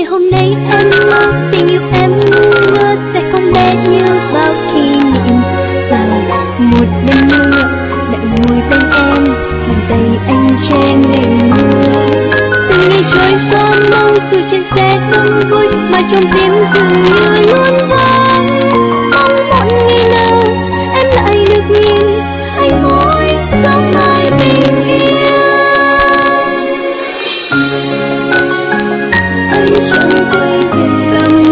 Ngày hôm nay em mơ tình yêu em ngỡ sẽ không đẹp như bao kỷ niệm. Và một lần nữa lại ngồi bên em thì tay anh che em đầy mưa. Từng ngày trôi qua mong dù trên sẽ không vui mà trong tim dường như luôn vắng. Mong một ngày nào em lại được nhìn anh hỏi sao mai bình yên. Anh chẳng quay về cầm